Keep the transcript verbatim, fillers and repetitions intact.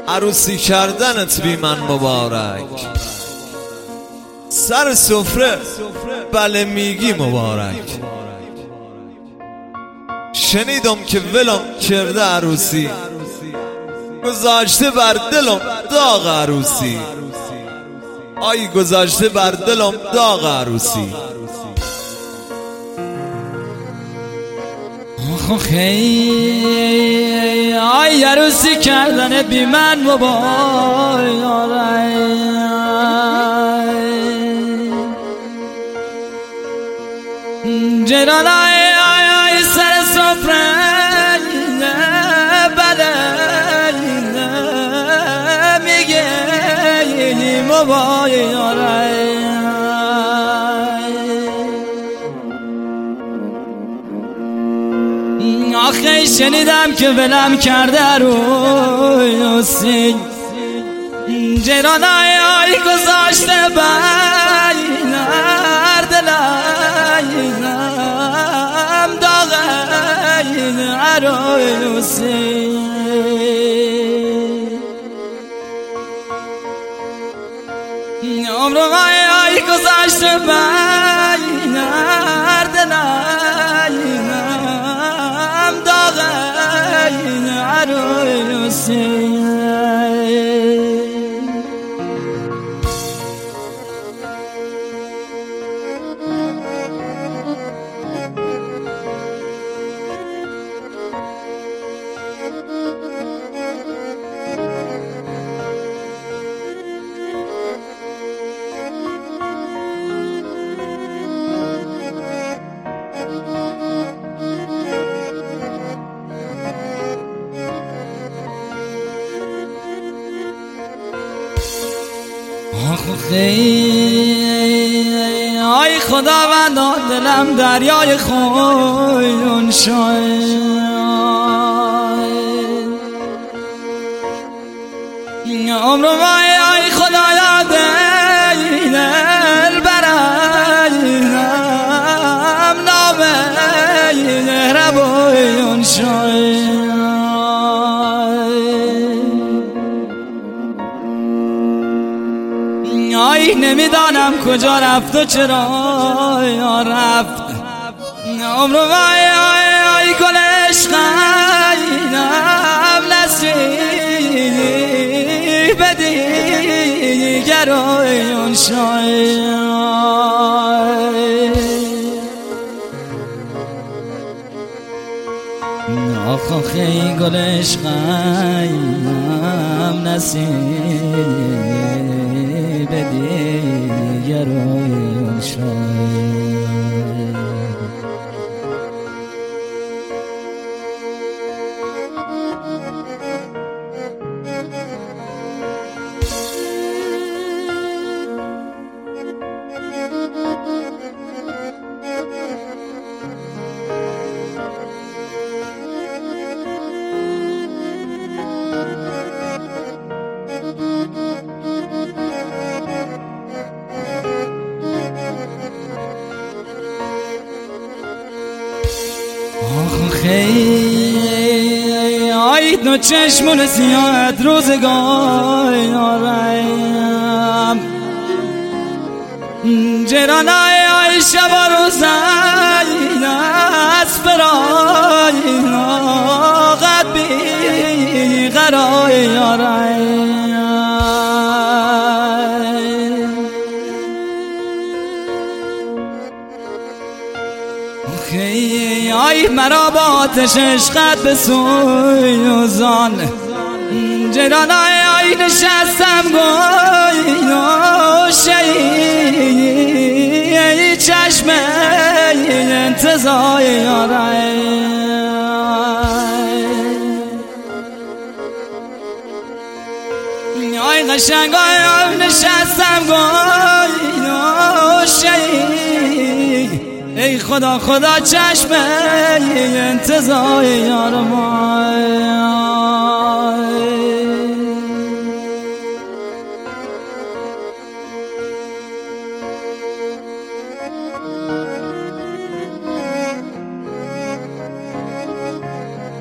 عروسی کردنت بی من مبارک، سر سفره بله میگی مبارک. شنیدم که ولم کرده عروسی، گذاشته بر دلم داغ عروسی. آی گذاشته بر دلم داغ عروسی. آخ خیلی آی عروسی کردن بی من مبارک. جران آی آی آی سر سفره بله میگه مبارک. آخه شنیدم که ولم کرده عروسی، جران آی آی گذاشته بین دلم داغ عروسی. عمر آی آی گذاشته بین دلم داغ عروسی. خیلی آی خداوند دلم دریای خون شد. عمر آی آی خدایا دل برایم نامه مهربون شد. آی نمیدانم کجا رفت و چرا رفت. عمر آی آی آی گل عشقم نصیب دیگران شد. آخ ای گل عشقم نصیب دیگران شد. خیلی آی دو چشمون سیاهت روزگارم، جران آی آی شب و روزین از فراقت بی قرارم. آی مرا با آتش عشقت به سوزان، جران آی آی نشستم گوشه چشم انتظار آی قشنگ آی نشستم گوشه ای خدا خدا چشم انتظار یارم.